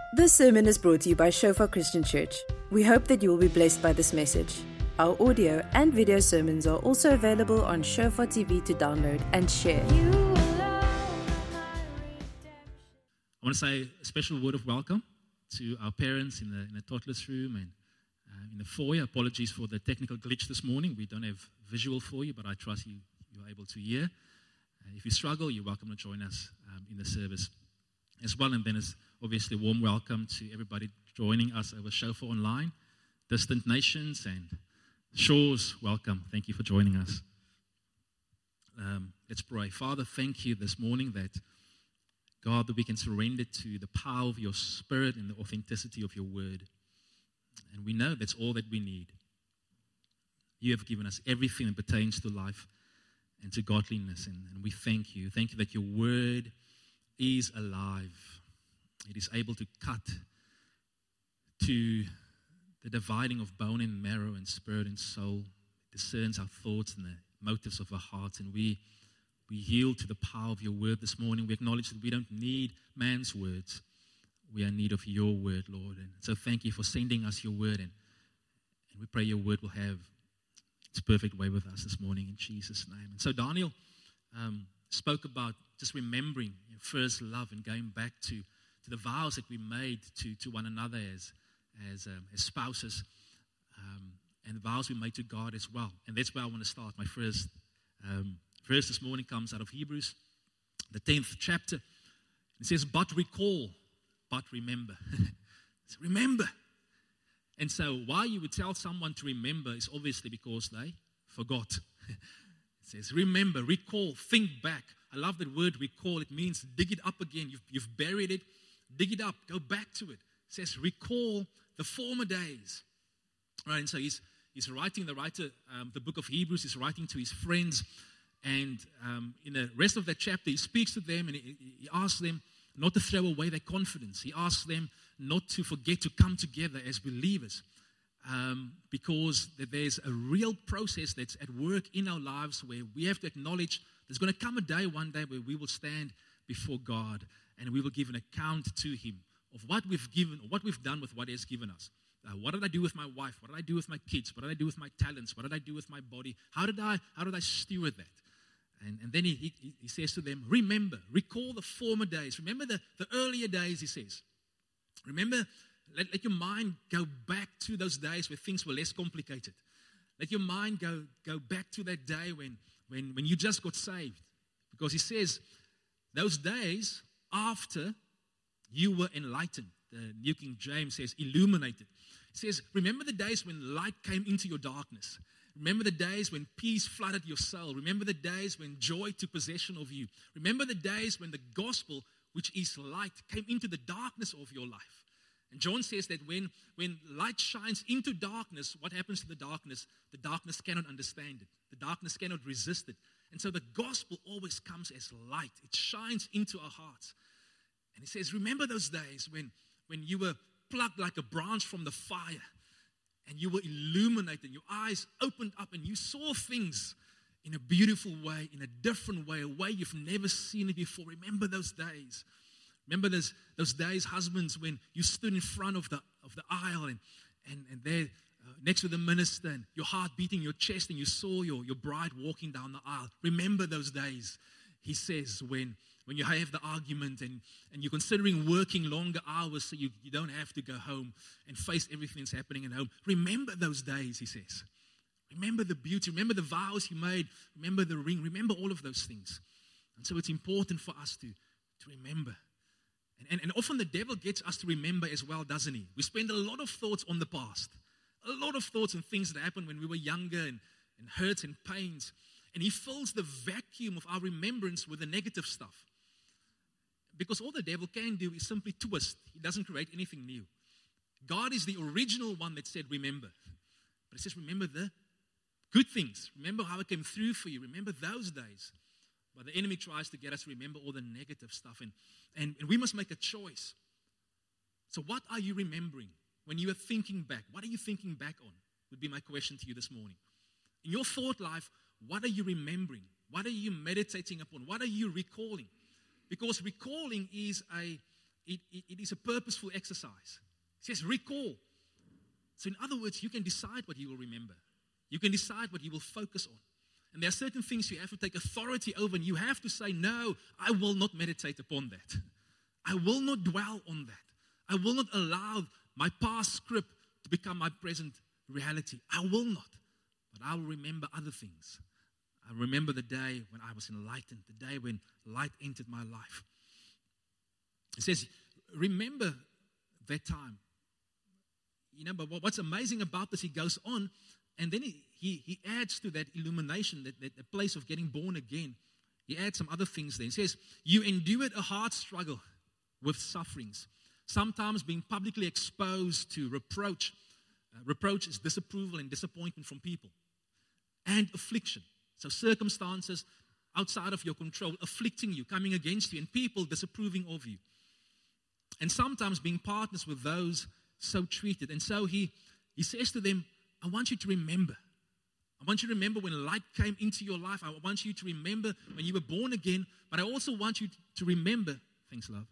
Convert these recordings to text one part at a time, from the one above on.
This sermon is brought to you by Shofar Christian Church. We hope that you will be blessed by this message. Our audio and video sermons are also available on Shofar TV to download and share. I want to say a special word of welcome to our parents in the toddlers room and in the foyer. Apologies for the technical glitch this morning. We don't have visual for you, but I trust you're able to hear. If you struggle, you're welcome to join us in the service as well. And then it's obviously a warm welcome to everybody joining us over Shofar Online, distant nations and shores. Welcome. Thank you for joining us. Let's pray. Father, thank you this morning that, God, that we can surrender to the power of your Spirit and the authenticity of your word. And we know that's all that we need. You have given us everything that pertains to life and to godliness. And we thank you. Thank you that your word is alive. It is able to cut to the dividing of bone and marrow and spirit and soul. It discerns our thoughts and the motives of our hearts. And we yield to the power of your word this morning. We acknowledge that we don't need man's words. We are in need of your word, Lord. And so thank you for sending us your word. And we pray your word will have its perfect way with us this morning in Jesus' name. And so Daniel spoke about just remembering your first love and going back to the vows that we made to one another as spouses, and the vows we made to God as well. And that's where I want to start. My first verse this morning comes out of Hebrews, the 10th chapter. It says, but recall, but remember. So remember. And so why you would tell someone to remember is obviously because they forgot. It says, remember, recall, think back. I love that word recall. It means dig it up again. You've buried it. Dig it up. Go back to it. It says recall the former days. Right, and so he's writing, the book of Hebrews, he's writing to his friends. And in the rest of that chapter, he speaks to them and he asks them not to throw away their confidence. He asks them not to forget to come together as believers. Because there's a real process that's at work in our lives where we have to acknowledge there's going to come one day where we will stand before God and we will give an account to Him of what we've given, or what we've done with what He has given us. What did I do with my wife? What did I do with my kids? What did I do with my talents? What did I do with my body? How did I steward that? And then he says to them, remember, recall the former days. Remember the earlier days, he says. Remember, let your mind go back to those days where things were less complicated. Let your mind go back to that day when you just got saved. Because he says, those days after you were enlightened. The New King James says illuminated. It says, remember the days when light came into your darkness. Remember the days when peace flooded your soul. Remember the days when joy took possession of you. Remember the days when the gospel, which is light, came into the darkness of your life. And John says that when light shines into darkness, what happens to the darkness? The darkness cannot understand it. The darkness cannot resist it. And so the gospel always comes as light. It shines into our hearts. And he says, remember those days when you were plucked like a branch from the fire and you were illuminated, your eyes opened up and you saw things in a beautiful way, in a different way, a way you've never seen it before. Remember those days. Remember those days, husbands, when you stood in front of the aisle and there next to the minister and your heart beating your chest and you saw your bride walking down the aisle. Remember those days, he says, when you have the argument and you're considering working longer hours so you don't have to go home and face everything that's happening at home. Remember those days, he says. Remember the beauty. Remember the vows you made. Remember the ring. Remember all of those things. And so it's important for us to remember. And often the devil gets us to remember as well, doesn't he? We spend a lot of thoughts on the past. A lot of thoughts on things that happened when we were younger and hurts and pains. And he fills the vacuum of our remembrance with the negative stuff. Because all the devil can do is simply twist. He doesn't create anything new. God is the original one that said, remember. But it says, remember the good things. Remember how it came through for you. Remember those days. But the enemy tries to get us to remember all the negative stuff. And we must make a choice. So what are you remembering when you are thinking back? What are you thinking back on? Would be my question to you this morning. In your thought life, what are you remembering? What are you meditating upon? What are you recalling? Because recalling is it is a purposeful exercise. It says recall. So in other words, you can decide what you will remember. You can decide what you will focus on. And there are certain things you have to take authority over, and you have to say, no, I will not meditate upon that. I will not dwell on that. I will not allow my past script to become my present reality. I will not. But I will remember other things. I remember the day when I was enlightened, the day when light entered my life. It says, remember that time. But what's amazing about this, he goes on, and then he adds to that illumination, that place of getting born again. He adds some other things there. He says, you endured a hard struggle with sufferings, sometimes being publicly exposed to reproach. Reproach is disapproval and disappointment from people. And affliction. So circumstances outside of your control, afflicting you, coming against you, and people disapproving of you. And sometimes being partners with those so treated. And so he says to them, I want you to remember. I want you to remember when light came into your life. I want you to remember when you were born again. But I also want you to remember, thanks love.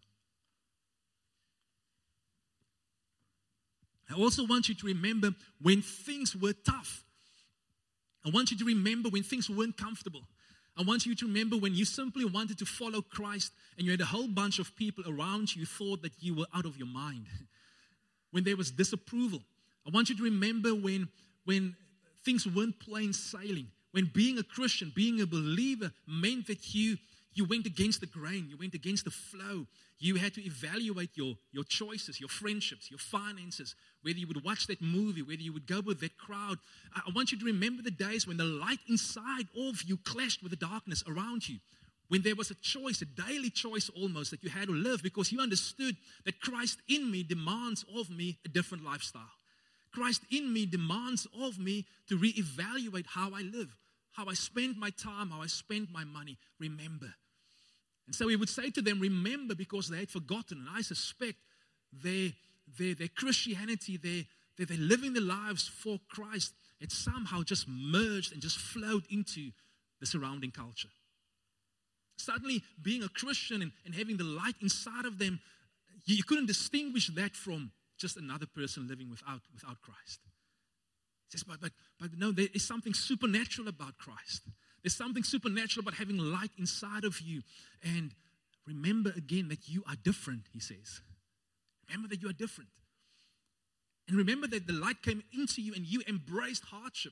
I also want you to remember when things were tough. I want you to remember when things weren't comfortable. I want you to remember when you simply wanted to follow Christ and you had a whole bunch of people around you who thought that you were out of your mind. When there was disapproval. I want you to remember when things weren't plain sailing. When being a Christian, being a believer meant that you went against the grain. You went against the flow. You had to evaluate your choices, your friendships, your finances, whether you would watch that movie, whether you would go with that crowd. I want you to remember the days when the light inside of you clashed with the darkness around you. When there was a choice, a daily choice almost, that you had to live because you understood that Christ in me demands of me a different lifestyle. Christ in me demands of me to reevaluate how I live, how I spend my time, how I spend my money. Remember. And so he would say to them, remember, because they had forgotten. And I suspect their Christianity, they're living their lives for Christ. It somehow just merged and just flowed into the surrounding culture. Suddenly, being a Christian and having the light inside of them, you couldn't distinguish that from just another person living without Christ. He says, but no, there is something supernatural about Christ. There's something supernatural about having light inside of you. And remember again that you are different, he says. Remember that you are different. And remember that the light came into you and you embraced hardship.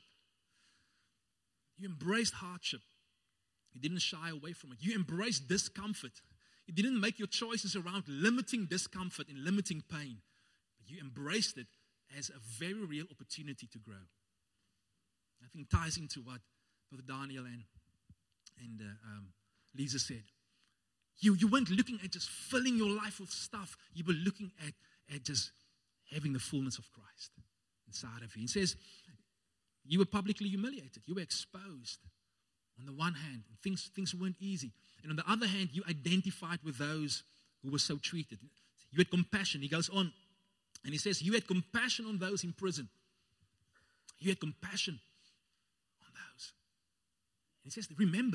You embraced hardship. You didn't shy away from it. You embraced discomfort. You didn't make your choices around limiting discomfort and limiting pain. But you embraced it as a very real opportunity to grow. I think it ties into what Brother Daniel and Lisa said. You weren't looking at just filling your life with stuff. You were looking at just having the fullness of Christ inside of you. He says, you were publicly humiliated. You were exposed. On the one hand, things weren't easy. And on the other hand, you identified with those who were so treated. You had compassion. He goes on and he says, you had compassion on those in prison. You had compassion on those. And he says, remember.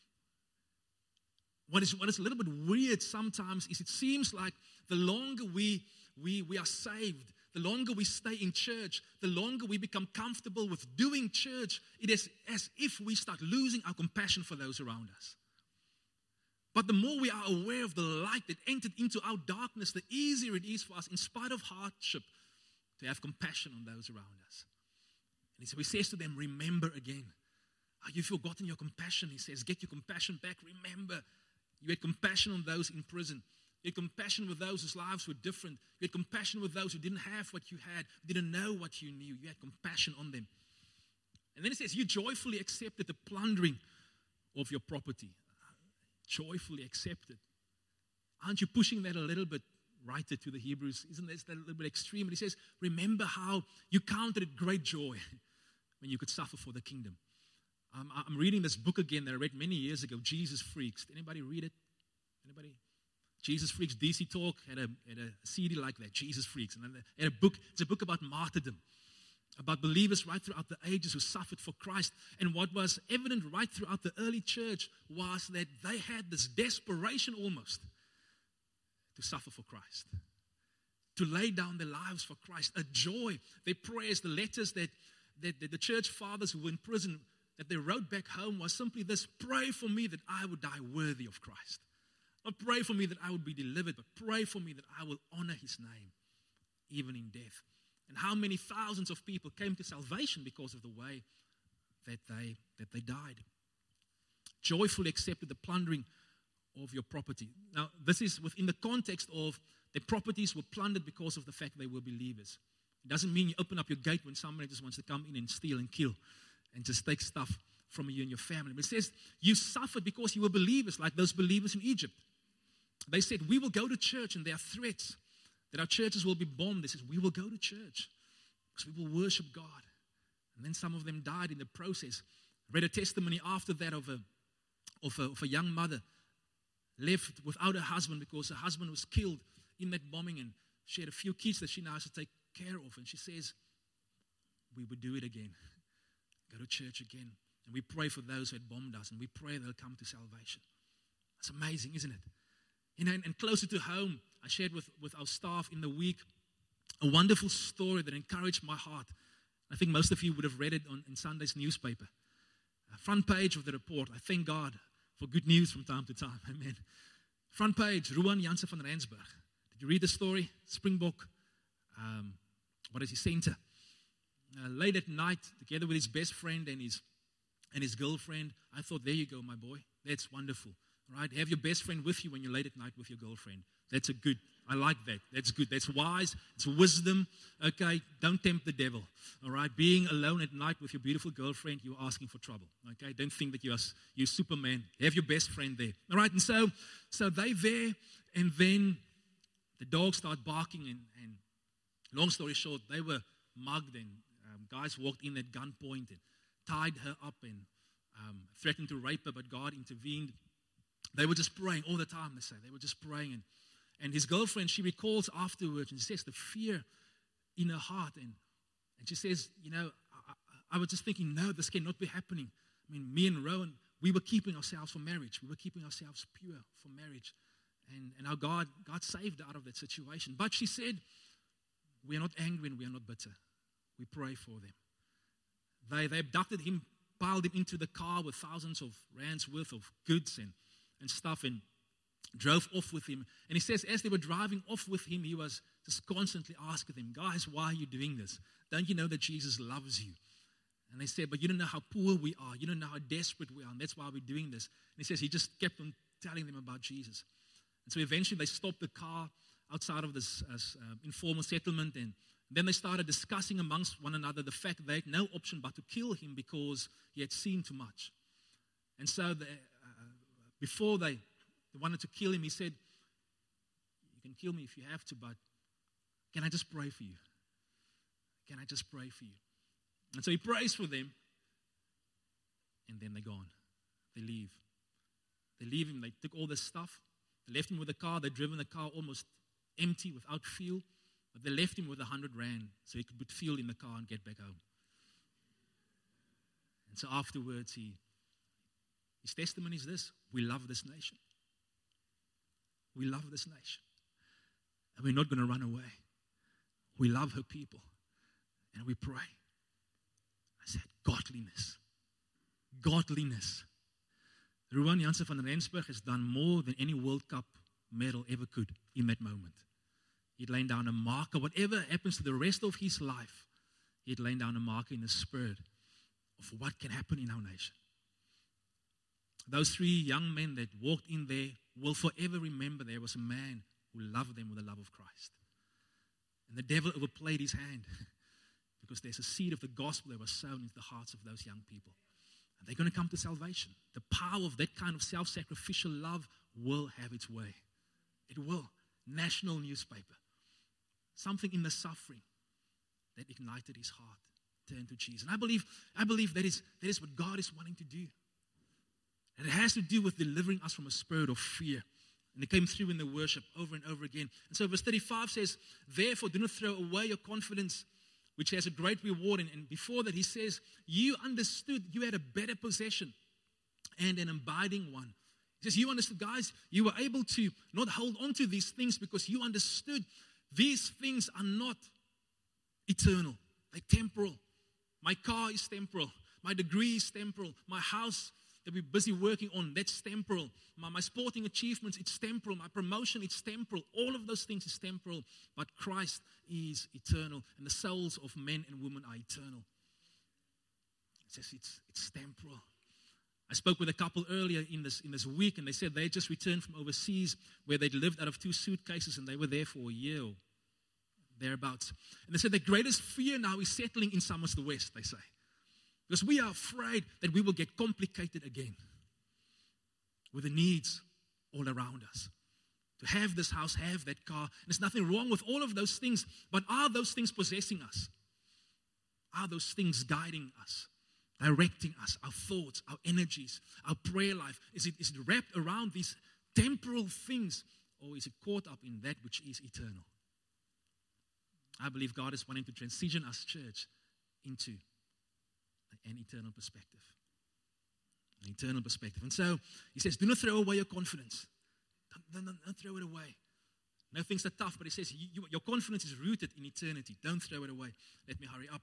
What is a little bit weird sometimes is it seems like the longer we are saved, the longer we stay in church, the longer we become comfortable with doing church, it is as if we start losing our compassion for those around us. But the more we are aware of the light that entered into our darkness, the easier it is for us, in spite of hardship, to have compassion on those around us. And so he says to them, remember again. You've forgotten your compassion. He says, get your compassion back. Remember, you had compassion on those in prison. You had compassion with those whose lives were different. You had compassion with those who didn't have what you had, didn't know what you knew. You had compassion on them. And then it says, you joyfully accepted the plundering of your property. Joyfully accepted. Aren't you pushing that a little bit right to the Hebrews? Isn't that a little bit extreme? And he says, remember how you counted it great joy when you could suffer for the kingdom. I'm reading this book again that I read many years ago, Jesus Freaks. Did anybody read it? Anybody? Jesus Freaks. DC Talk had a CD like that, Jesus Freaks. And then they had a book. It's a book about martyrdom, about believers right throughout the ages who suffered for Christ. And what was evident right throughout the early church was that they had this desperation almost to suffer for Christ, to lay down their lives for Christ, a joy. Their prayers, the letters that the church fathers who were in prison, that they wrote back home was simply this: pray for me that I would die worthy of Christ. Not pray for me that I would be delivered, but pray for me that I will honor His name, even in death. And how many thousands of people came to salvation because of the way that they died. Joyfully accepted the plundering of your property. Now, this is within the context of their properties were plundered because of the fact they were believers. It doesn't mean you open up your gate when somebody just wants to come in and steal and kill and just take stuff from you and your family. But it says you suffered because you were believers, like those believers in Egypt. They said, we will go to church, and there are threats that our churches will be bombed. They said, we will go to church because we will worship God. And then some of them died in the process. I read a testimony after that of a young mother left without a husband because her husband was killed in that bombing, and she had a few kids that she now has to take care of. And she says, we would do it again. Go to church again. And we pray for those who had bombed us, and we pray they'll come to salvation. That's amazing, isn't it? You know, and closer to home, I shared with our staff in the week a wonderful story that encouraged my heart. I think most of you would have read it in Sunday's newspaper. Front page of the report. I thank God for good news from time to time. Amen. Front page, Ruan Jansen van Rensburg. Did you read the story? Springbok, center. Late at night, together with his best friend and his girlfriend, I thought, there you go, my boy. That's wonderful. Right? Have your best friend with you when you're late at night with your girlfriend. That's I like that. That's good. That's wise. It's wisdom. Okay, don't tempt the devil. All right, being alone at night with your beautiful girlfriend, you're asking for trouble. Okay, don't think that you're Superman. Have your best friend there. All right, and so they there, and then the dogs start barking, and long story short, they were mugged, and guys walked in at gunpoint and tied her up and threatened to rape her, but God intervened. They were just praying all the time, they say. They were just praying. And his girlfriend, she recalls afterwards, and she says the fear in her heart. And she says, you know, I was just thinking, no, this cannot be happening. I mean, me and Rowan, we were keeping ourselves for marriage. We were keeping ourselves pure for marriage. And our God saved her out of that situation. But she said, we are not angry and we are not bitter. We pray for them. They abducted him, piled him into the car with thousands of rands worth of goods and stuff, and drove off with him. And he says, as they were driving off with him, he was just constantly asking them, guys, why are you doing this? Don't you know that Jesus loves you? And they said, but you don't know how poor we are. You don't know how desperate we are, and that's why we're doing this. And he says he just kept on telling them about Jesus. And so eventually they stopped the car outside of this informal settlement, and then they started discussing amongst one another the fact they had no option but to kill him because he had seen too much. And so before they wanted to kill him, he said, you can kill me if you have to, but can I just pray for you? Can I just pray for you? And so he prays for them, and then they're gone. They leave. They leave him. They took all this stuff. They left him with the car. They'd driven the car almost empty without fuel, but they left him with 100 rand so he could put fuel in the car and get back home. And so afterwards, his testimony is this: we love this nation. We love this nation. And we're not going to run away. We love her people. And we pray. I said, godliness. Godliness. Ruan Jansen van Rensburg has done more than any World Cup medal ever could in that moment. He'd laid down a marker. Whatever happens to the rest of his life, he'd laid down a marker in the spirit of what can happen in our nation. Those 3 young men that walked in there will forever remember there was a man who loved them with the love of Christ. And the devil overplayed his hand because there's a seed of the gospel that was sown into the hearts of those young people. And they're going to come to salvation. The power of that kind of self-sacrificial love will have its way. It will. National newspaper. Something in the suffering that ignited his heart, turned to Jesus. And I believe that is what God is wanting to do. And it has to do with delivering us from a spirit of fear. And it came through in the worship over and over again. And so verse 35 says, therefore do not throw away your confidence, which has a great reward. And before that he says, you understood you had a better possession and an abiding one. He He says, you understood, guys, you were able to not hold on to these things because you understood these things are not eternal. They're temporal. My car is temporal. My degree is temporal. My house that we're busy working on, that's temporal. My sporting achievements, it's temporal. My promotion, it's temporal. All of those things is temporal. But Christ is eternal. And the souls of men and women are eternal. It says it's temporal. I spoke with a couple earlier in this week, and they said they just returned from overseas where they'd lived out of 2 suitcases, and they were there for a year or thereabouts. And they said their greatest fear now is settling in Somerset West, they say. Because we are afraid that we will get complicated again with the needs all around us. To have this house, have that car. And there's nothing wrong with all of those things, but are those things possessing us? Are those things guiding us, directing us, our thoughts, our energies, our prayer life? Is it wrapped around these temporal things, or is it caught up in that which is eternal? I believe God is wanting to transition us, church, into an eternal perspective. An eternal perspective. And so, he says, do not throw away your confidence. Don't throw it away. No, things are tough, but he says, your confidence is rooted in eternity. Don't throw it away. Let me hurry up.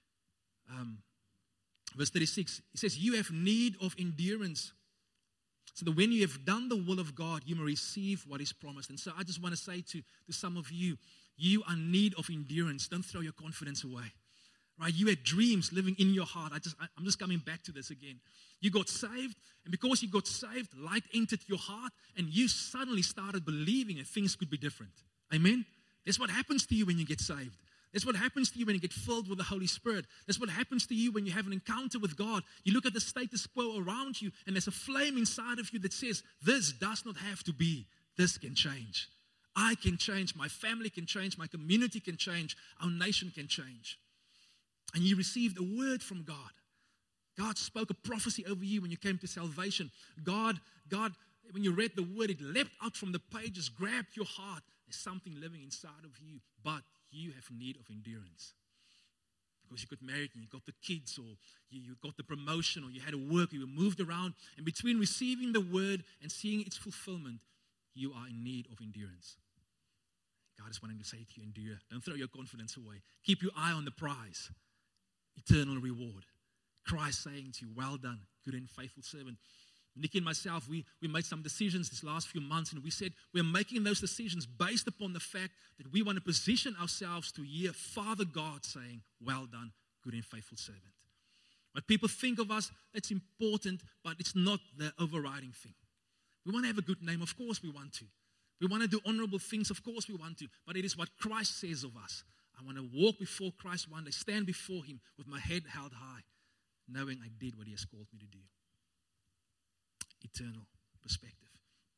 Verse 36, he says, you have need of endurance, so that when you have done the will of God, you may receive what is promised. And so I just want to say to some of you, you are in need of endurance. Don't throw your confidence away. Right? You had dreams living in your heart. I'm just coming back to this again. You got saved, and because you got saved, light entered your heart, and you suddenly started believing that things could be different. Amen? That's what happens to you when you get saved. That's what happens to you when you get filled with the Holy Spirit. That's what happens to you when you have an encounter with God. You look at the status quo around you, and there's a flame inside of you that says, this does not have to be. This can change. I can change. My family can change. My community can change. Our nation can change. And you received a word from God. God spoke a prophecy over you when you came to salvation. God, when you read the word, it leapt out from the pages, grabbed your heart. There's something living inside of you, but you have need of endurance. Because you got married and you got the kids, or you got the promotion, or you had to work, you were moved around. And between receiving the word and seeing its fulfillment, you are in need of endurance. God is wanting to say to you, endure. Don't throw your confidence away. Keep your eye on the prize. Eternal reward. Christ saying to you, well done, good and faithful servant. Nikki and myself, we made some decisions this last few months, and we said we're making those decisions based upon the fact that we want to position ourselves to hear Father God saying, well done, good and faithful servant. What people think of us, that's important, but it's not the overriding thing. We want to have a good name, of course we want to. We want to do honorable things, of course we want to, but it is what Christ says of us. I want to walk before Christ one day, stand before Him with my head held high, knowing I did what He has called me to do. Eternal perspective.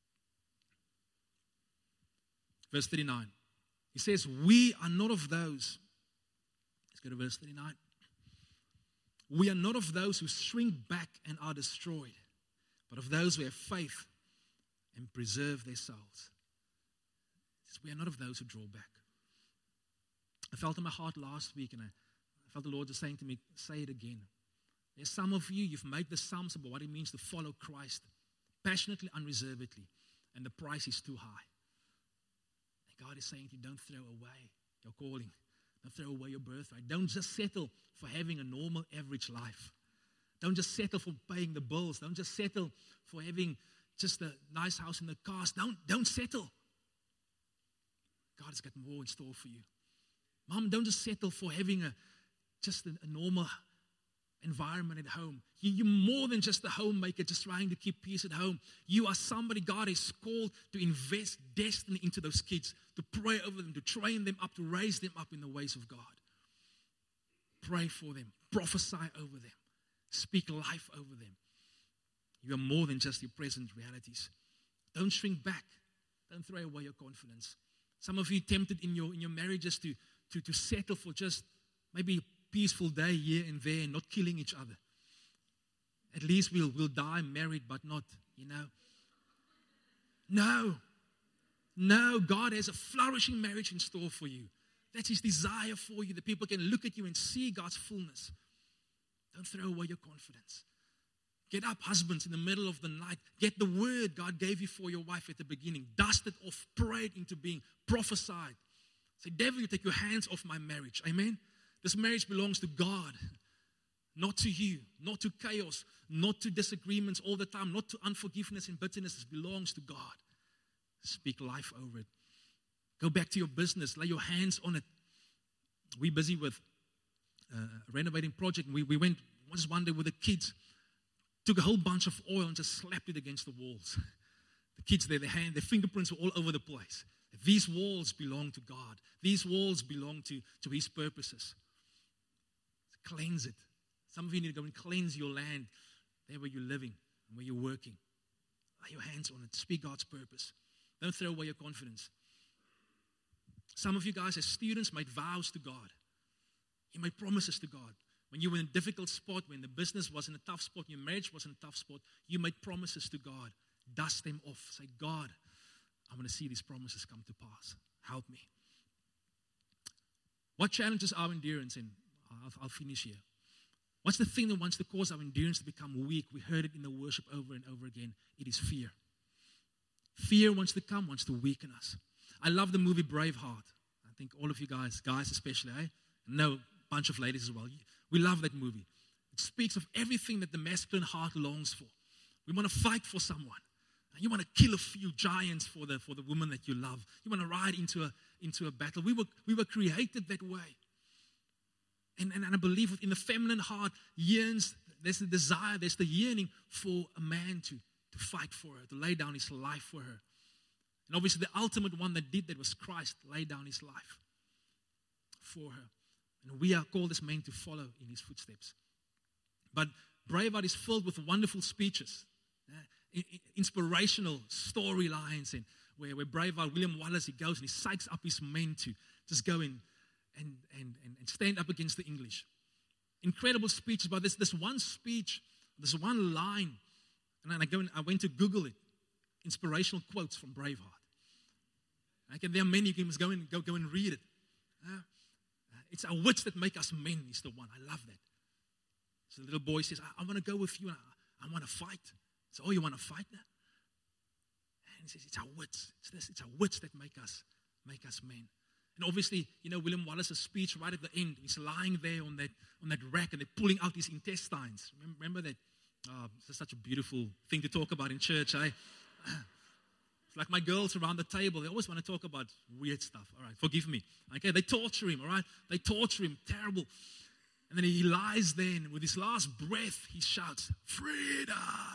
Verse 39. He says, we are not of those. Let's go to verse 39. We are not of those who shrink back and are destroyed, but of those who have faith and preserve their souls. He says, we are not of those who draw back. I felt in my heart last week, and I felt the Lord just saying to me, say it again. There's some of you, you've made the sums about what it means to follow Christ passionately, unreservedly, and the price is too high. And God is saying to you, don't throw away your calling. Don't throw away your birthright. Don't just settle for having a normal, average life. Don't just settle for paying the bills. Don't just settle for having just a nice house and the cars. Don't settle. God has got more in store for you. Mom, don't just settle for having just a normal environment at home. You're more than just a homemaker just trying to keep peace at home. You are somebody God has called to invest destiny into those kids, to pray over them, to train them up, to raise them up in the ways of God. Pray for them. Prophesy over them. Speak life over them. You are more than just your present realities. Don't shrink back. Don't throw away your confidence. Some of you tempted in your marriages to settle for just maybe a peaceful day here and there and not killing each other. At least we'll die married, but not, No, God has a flourishing marriage in store for you. That's His desire for you, that people can look at you and see God's fullness. Don't throw away your confidence. Get up, husbands, in the middle of the night. Get the word God gave you for your wife at the beginning. Dust it off. Pray it into being. Prophesied. Say, devil, you take your hands off my marriage. Amen? This marriage belongs to God. Not to you. Not to chaos. Not to disagreements all the time. Not to unforgiveness and bitterness. It belongs to God. Speak life over it. Go back to your business. Lay your hands on it. We're busy with a renovating project. We went just one day with the kids. Took a whole bunch of oil and just slapped it against the walls. The kids there, their fingerprints were all over the place. These walls belong to God. These walls belong to His purposes. Cleanse it. Some of you need to go and cleanse your land, there where you're living and where you're working. Lay your hands on it. Speak God's purpose. Don't throw away your confidence. Some of you guys as students made vows to God. You made promises to God. When you were in a difficult spot, when the business was in a tough spot, your marriage was in a tough spot, you made promises to God. Dust them off. Say, God, I want to see these promises come to pass. Help me. What challenges our endurance? And I'll finish here. What's the thing that wants to cause our endurance to become weak? We heard it in the worship over and over again. It is fear. Fear wants to come, wants to weaken us. I love the movie Braveheart. I think all of you guys especially, know a bunch of ladies as well. We love that movie. It speaks of everything that the masculine heart longs for. We want to fight for someone. You want to kill a few giants for the woman that you love. You want to ride into a battle. We were created that way. And I believe within the feminine heart yearns, there's the desire, there's the yearning for a man to fight for her, to lay down his life for her. And obviously the ultimate one that did that was Christ, laid down his life for her. And we are called as men to follow in his footsteps. But Braveheart is filled with wonderful speeches, inspirational storylines, and where Braveheart, William Wallace, he goes and he psychs up his men to just go in and stand up against the English. Incredible speeches, but this one speech, this one line, and I went to Google it, inspirational quotes from Braveheart. Okay, there are many, you can go and read it. It's our wits that make us men is the one. I love that. So the little boy says, I want to go with you. And I want to fight. So, oh, you want to fight now? And he says, it's our wits. It's our wits that make us men. And obviously, William Wallace's speech right at the end, he's lying there on that rack and they're pulling out his intestines. Remember that? It's such a beautiful thing to talk about in church, eh? It's like my girls around the table, they always want to talk about weird stuff. All right, forgive me. Okay, they torture him, all right? They torture him, terrible. And then he lies there and with his last breath, he shouts, freedom.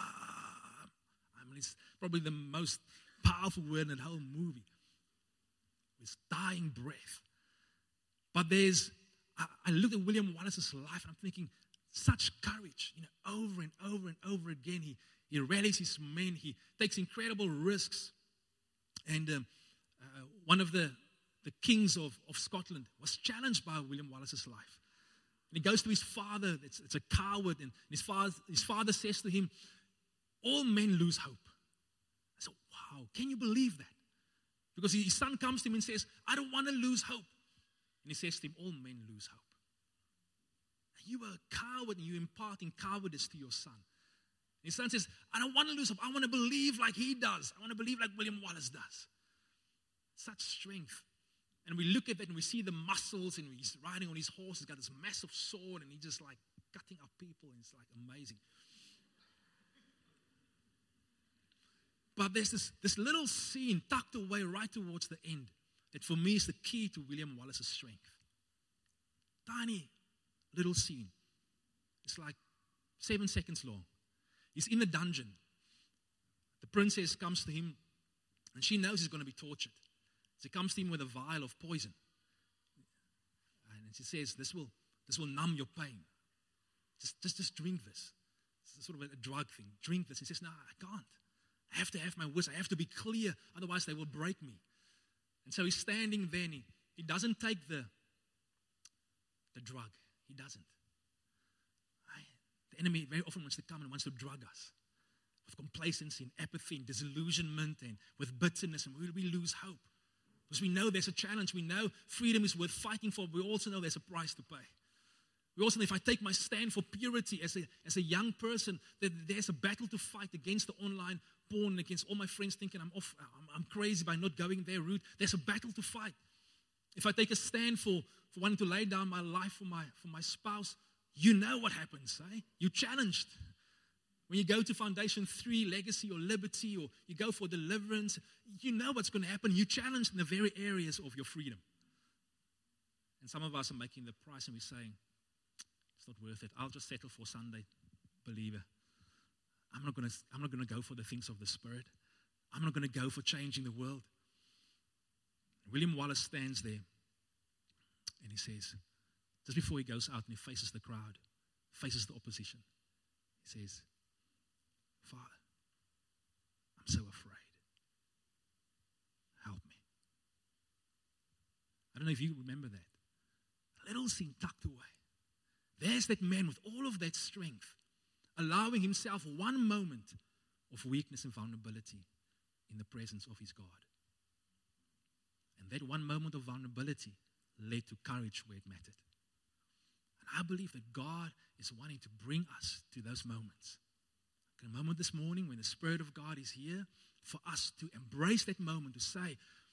I mean, it's probably the most powerful word in the whole movie. His dying breath. But I look at William Wallace's life and I'm thinking, such courage, over and over and over again. He rallies his men. He takes incredible risks. And one of the kings of Scotland was challenged by William Wallace's life. And he goes to his father. It's a coward. And his father says to him, all men lose hope. I said, wow, can you believe that? Because his son comes to him and says, I don't want to lose hope. And he says to him, all men lose hope. You are a coward and you're imparting cowardice to your son. His son says, I don't want to lose hope. I want to believe like he does. I want to believe like William Wallace does. Such strength. And we look at that and we see the muscles and he's riding on his horse. He's got this massive sword and he's just like cutting up people. And it's like amazing. But there's this little scene tucked away right towards the end that for me is the key to William Wallace's strength. Tiny little scene. It's like 7 seconds long. He's in the dungeon. The princess comes to him and she knows he's going to be tortured. She comes to him with a vial of poison. And she says, this will numb your pain. Just drink this. It's sort of a drug thing. Drink this. He says, no, I can't. I have to have my wits. I have to be clear. Otherwise they will break me. And so he's standing there and he doesn't take the drug. He doesn't. The enemy very often wants to come and wants to drug us with complacency and apathy and disillusionment and with bitterness, and we lose hope. Because we know there's a challenge. We know freedom is worth fighting for, but we also know there's a price to pay. We also know if I take my stand for purity as a young person, that there's a battle to fight against the online porn, against all my friends thinking I'm crazy by not going their route. There's a battle to fight. If I take a stand for wanting to lay down my life for my spouse, you know what happens, eh? You're challenged. When you go to Foundation 3, Legacy or Liberty, or you go for deliverance, you know what's going to happen. You're challenged in the very areas of your freedom. And some of us are making the price and we're saying, it's not worth it. I'll just settle for Sunday, believer. I'm not going to go for the things of the Spirit. I'm not going to go for changing the world. William Wallace stands there and he says, just before he goes out and he faces the crowd, faces the opposition, he says, Father, I'm so afraid. Help me. I don't know if you remember that. A little thing tucked away. There's that man with all of that strength, allowing himself one moment of weakness and vulnerability in the presence of his God. And that one moment of vulnerability led to courage where it mattered. And I believe that God is wanting to bring us to those moments. Like a moment this morning when the Spirit of God is here, for us to embrace that moment, to say,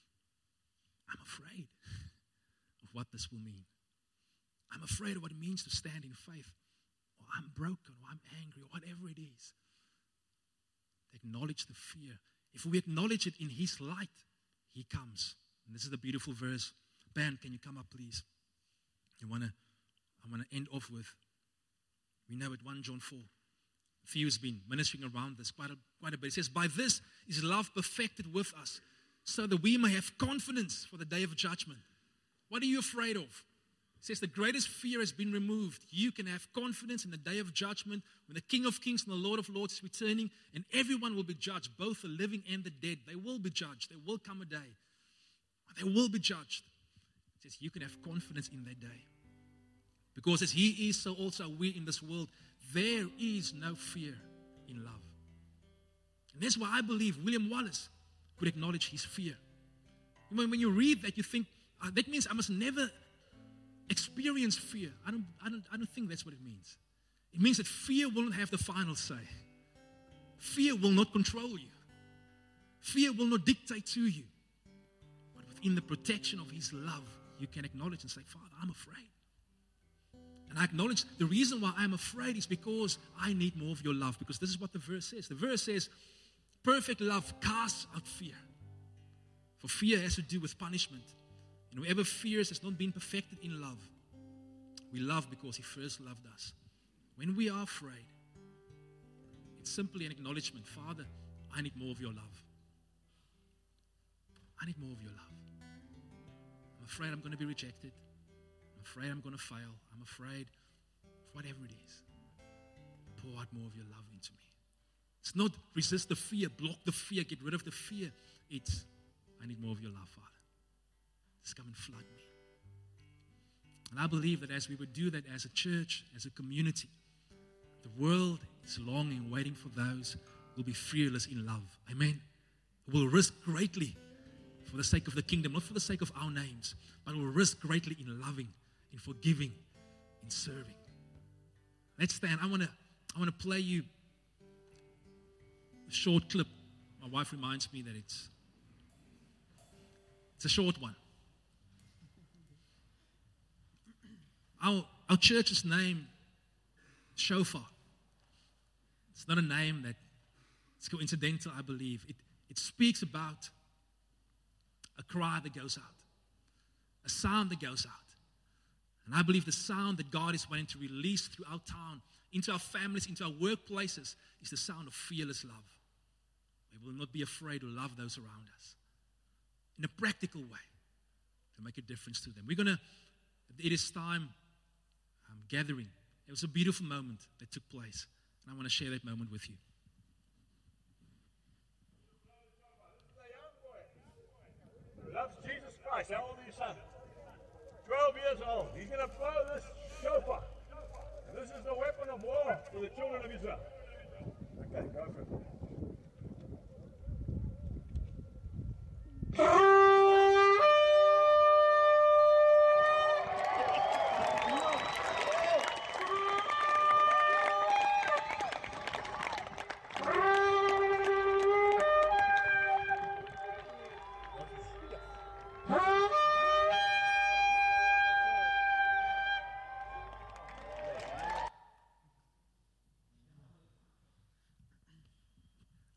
I'm afraid of what this will mean. I'm afraid of what it means to stand in faith. Or I'm broken, or I'm angry, or whatever it is. Acknowledge the fear. If we acknowledge it in His light, He comes. And this is the beautiful verse. Band, can you come up, please? I want to end off with, we know it, 1 John 4. Theo's been ministering around this quite a bit. It says, by this is love perfected with us, so that we may have confidence for the day of judgment. What are you afraid of? It says the greatest fear has been removed. You can have confidence in the day of judgment when the King of Kings and the Lord of Lords is returning, and everyone will be judged, both the living and the dead. They will be judged. There will come a day. They will be judged. It says you can have confidence in that day. Because as He is, so also are we in this world. There is no fear in love. And that's why I believe William Wallace could acknowledge his fear. When you read that, you think, that means I must never experience fear. I don't think that's what it means. It means that fear will not have the final say. Fear will not control you. Fear will not dictate to you. But within the protection of His love, you can acknowledge and say, Father, I'm afraid. And I acknowledge the reason why I'm afraid is because I need more of your love. Because this is what the verse says. The verse says, perfect love casts out fear. For fear has to do with punishment. And whoever fears has not been perfected in love. We love because He first loved us. When we are afraid, it's simply an acknowledgement. Father, I need more of your love. I need more of your love. I'm afraid I'm going to be rejected. I'm afraid I'm going to fail. I'm afraid of whatever it is. Pour out more of your love into me. It's not resist the fear, block the fear, get rid of the fear. It's, I need more of your love, Father. Just come and flood me. And I believe that as we would do that as a church, as a community, the world is longing, waiting for those who will be fearless in love. Amen. Who will risk greatly for the sake of the kingdom, not for the sake of our names, but will risk greatly in loving, in forgiving, in serving. Let's stand. I want to play you a short clip. My wife reminds me that it's a short one. Our church's name, Shofar. It's not a name that it's coincidental, I believe. It speaks about a cry that goes out, a sound that goes out. And I believe the sound that God is wanting to release through our town, into our families, into our workplaces, is the sound of fearless love. We will not be afraid to love those around us in a practical way to make a difference to them. It is time gathering. It was a beautiful moment that took place, and I want to share that moment with you. Loves Jesus Christ. How old are you, son? 12 years old. He's going to blow this shofar. And this is the weapon of war for the children of Israel. Okay, go for it.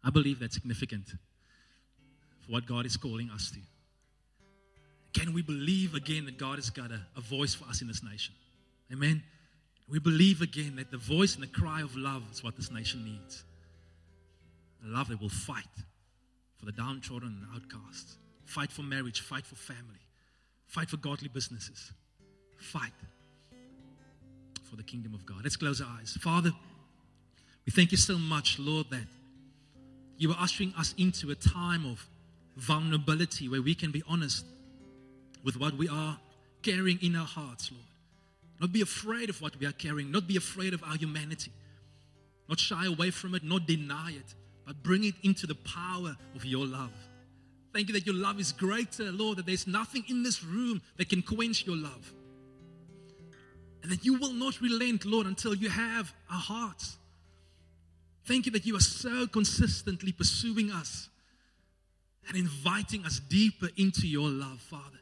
I believe that's significant for what God is calling us to. Can we believe again that God has got a voice for us in this nation? Amen. We believe again that the voice and the cry of love is what this nation needs. A love that will fight for the downtrodden and the outcasts. Fight for marriage, fight for family. Fight for godly businesses. Fight for the kingdom of God. Let's close our eyes. Father, we thank you so much, Lord, that you are ushering us into a time of vulnerability where we can be honest with what we are carrying in our hearts, Lord. Not be afraid of what we are carrying. Not be afraid of our humanity. Not shy away from it, not deny it, but bring it into the power of your love. Thank you that your love is greater, Lord, that there's nothing in this room that can quench your love. And that you will not relent, Lord, until you have our hearts. Thank you that you are so consistently pursuing us and inviting us deeper into your love, Father.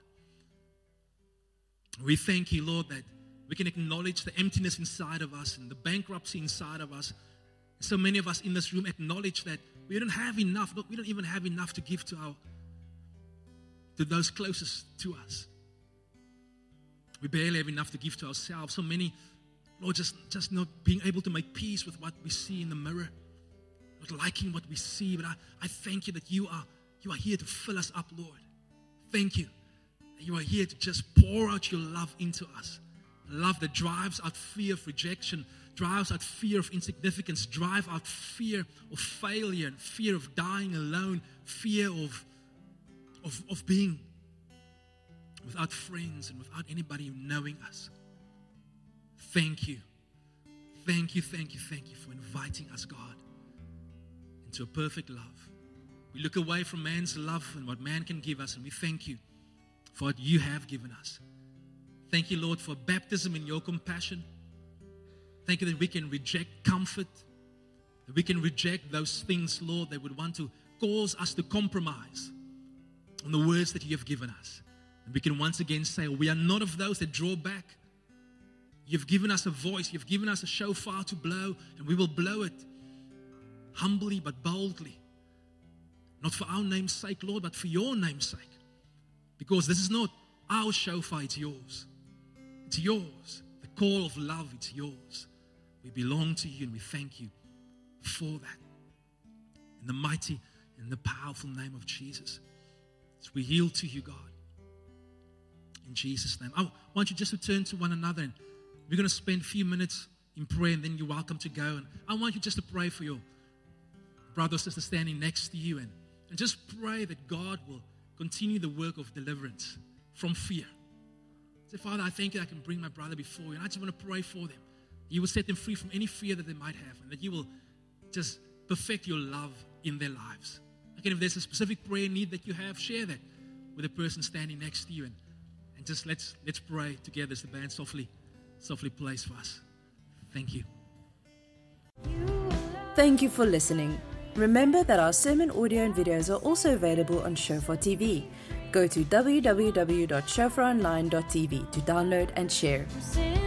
We thank you, Lord, that we can acknowledge the emptiness inside of us and the bankruptcy inside of us. So many of us in this room acknowledge that we don't have enough. We don't even have enough to give to those closest to us. We barely have enough to give to ourselves. So many, Lord, just not being able to make peace with what we see in the mirror, not liking what we see. But I thank you that you are here to fill us up, Lord. Thank you that you are here to just pour out your love into us. Love that drives out fear of rejection, drives out fear of insignificance, drives out fear of failure and fear of dying alone, fear of being without friends and without anybody knowing us. Thank you. Thank you, thank you, thank you for inviting us, God, into a perfect love. We look away from man's love and what man can give us, and we thank you for what you have given us. Thank you, Lord, for baptism in your compassion. Thank you that we can reject comfort, that we can reject those things, Lord, that would want to cause us to compromise on the words that you have given us. And we can once again say, we are not of those that draw back. You've given us a voice, you've given us a shofar to blow, and we will blow it humbly but boldly. Not for our name's sake, Lord, but for your name's sake. Because this is not our shofar, it's yours. It's yours. The call of love, it's yours. We belong to you and we thank you for that. In the mighty and the powerful name of Jesus. As we yield to you, God. In Jesus' name. I want you just to turn to one another, and we're going to spend a few minutes in prayer, and then you're welcome to go. And I want you just to pray for your brother or sister standing next to you, and just pray that God will continue the work of deliverance from fear. Say, Father, I thank you I can bring my brother before you. And I just want to pray for them. You will set them free from any fear that they might have. And that you will just perfect your love in their lives. Again, if there's a specific prayer need that you have, share that with the person standing next to you. And just let's pray together as the band softly plays for us. Thank you. Thank you for listening. Remember that our sermon audio and videos are also available on Shofar TV. Go to www.shofaronline.tv to download and share.